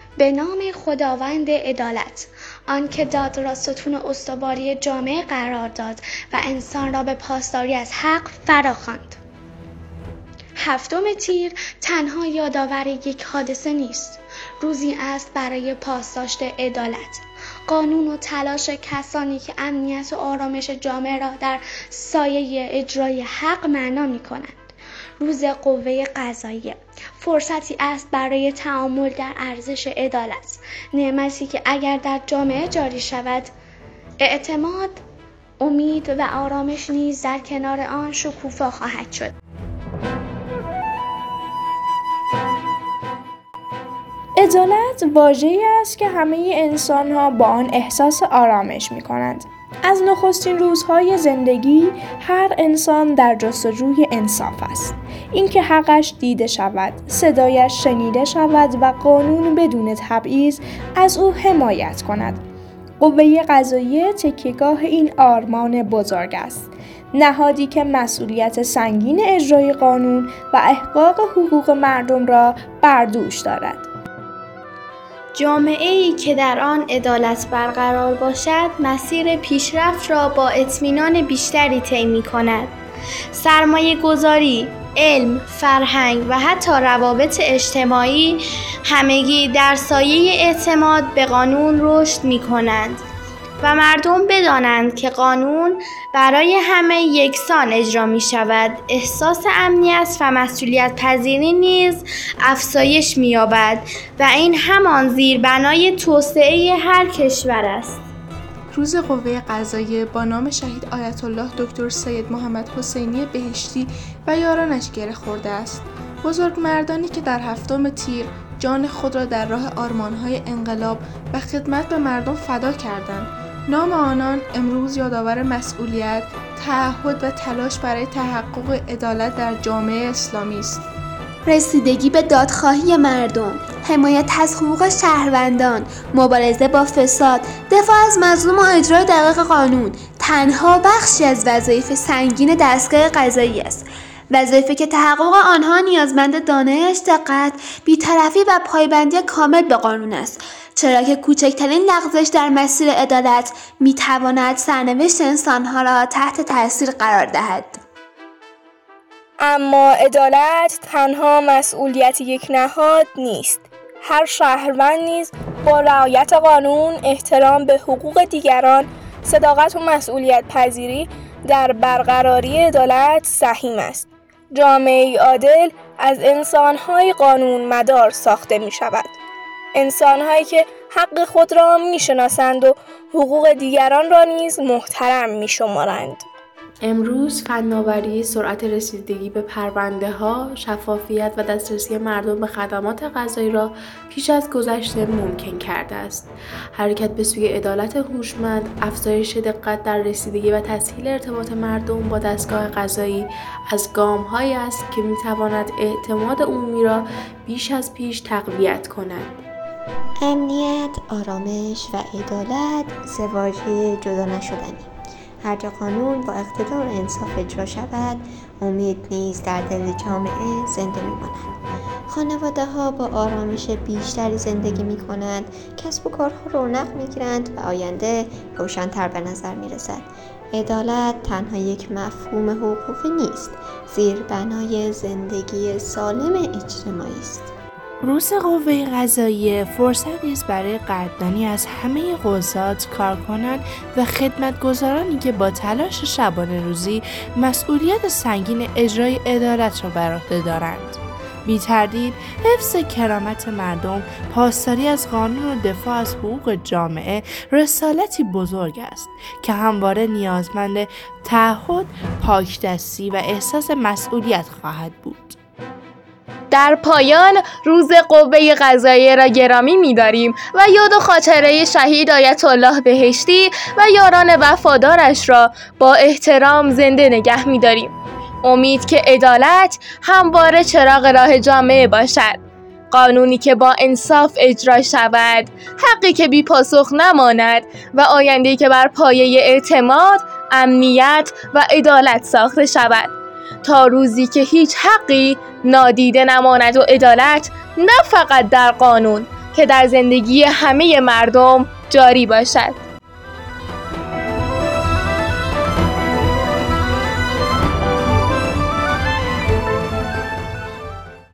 به نام خداوند عدالت، آن که داد را ستون استواری جامعه قرار داد و انسان را به پاسداری از حق فراخواند. 7 تیر تنها یادآور یک حادثه نیست، روزی است برای پاسداشت عدالت، قانون و تلاش کسانی که امنیت و آرامش جامعه را در سایه اجرای حق معنا می‌کنند. روز قوه قضاییه فرصتی است برای تعامل در ارزش عدالت، نعمتی که اگر در جامعه جاری شود، اعتماد، امید و آرامش نیز در کنار آن شکوفا خواهد شد. عدالت واژه‌ای است که همه انسان‌ها با آن احساس آرامش می‌کنند. از نخستین روزهای زندگی هر انسان در جستجوی انصاف است. اینکه حقش دیده شود، صدایش شنیده شود و قانون بدون تبعیض از او حمایت کند. قوه قضاییه تکیهگاه این آرمان بزرگ است. نهادی که مسئولیت سنگین اجرای قانون و احقاق حقوق مردم را بر دوش دارد. جامعه‌ای که در آن عدالت برقرار باشد، مسیر پیشرفت را با اطمینان بیشتری طی می‌کند. سرمایه‌گذاری، علم، فرهنگ و حتی روابط اجتماعی همگی در سایه اعتماد به قانون رشد می‌کنند و مردم بدانند که قانون برای همه یکسان اجرا می شود. احساس امنیت و مسئولیت پذیری نیز افزایش می یابد و این همان زیربنای توسعه هر کشور است. روز قوه قضاییه با نام شهید آیت الله دکتر سید محمد حسینی بهشتی و یارانش گره خورده است. بزرگمردانی که در 7 تیر جان خود را در راه آرمان‌های انقلاب و خدمت به مردم فدا کردند. نام آنان امروز یادآور مسئولیت، تعهد و تلاش برای تحقق عدالت در جامعه اسلامی است. رسیدگی به دادخواهی مردم، حمایت از حقوق شهروندان، مبارزه با فساد، دفاع از مظلوم و اجرای دقیق قانون تنها بخشی از وظایف سنگین دستگاه قضایی است. وظایفی که تحقق آنها نیازمند دانش، دقت، بی‌طرفی و پایبندی کامل به قانون است، چرا که کوچکترین لغزش در مسیر عدالت می‌تواند سرنوشت انسان‌ها را تحت تأثیر قرار دهد. اما عدالت تنها مسئولیت یک نهاد نیست. هر شهروند نیز با رعایت قانون، احترام به حقوق دیگران، صداقت و مسئولیت پذیری در برقراری عدالت سهیم است. جامعه‌ای عادل از انسان‌های قانون مدار ساخته می‌شود. انسان‌هایی که حق خود را می‌شناسند و حقوق دیگران را نیز محترم می‌شمارند. امروز فناوری، سرعت رسیدگی به پرونده‌ها، شفافیت و دسترسی مردم به خدمات قضایی را پیش از گذشته ممکن کرده است. حرکت به سوی عدالت هوشمند، افزایش دقت در رسیدگی و تسهیل ارتباط مردم با دستگاه قضایی از گام‌هایی است که می‌تواند اعتماد عمومی را بیش از پیش تقویت کند. امنیت، آرامش و عدالت سه واژه جدا نشدنی. هر جا قانون با اقتدار و انصاف اجرا شود، امید نیز در دل جامعه زنده می‌ماند. خانواده‌ها با آرامش بیشتری زندگی می‌کنند، کسب و کارها رونق می‌گیرند و آینده روشن‌تر به نظر می‌رسد. عدالت تنها یک مفهوم حقوقی نیست، زیربنای زندگی سالم اجتماعی است. روز قوه قضاییه فرصتی است برای قدردانی از همه قضات، کارکنان و خدمتگزارانی که با تلاش شبانه روزی مسئولیت سنگین اجرای عدالت را بر عهده دارند. بی تردید حفظ کرامت مردم، پاسداری از قانون و دفاع از حقوق جامعه رسالتی بزرگ است که همواره نیازمند تعهد، پاکدستی و احساس مسئولیت خواهد بود. در پایان روز قوه قضاییه را گرامی می‌داریم و یاد و خاطره شهید آیت الله بهشتی و یاران وفادارش را با احترام زنده نگه می‌داریم. امید که عدالت همواره چراغ راه جامعه باشد. قانونی که با انصاف اجرا شود، حقی که بی پاسخ نماند و آینده‌ای که بر پایه اعتماد، امنیت و عدالت ساخته شود. تا روزی که هیچ حقی نادیده نماند و عدالت نه فقط در قانون که در زندگی همه مردم جاری باشد.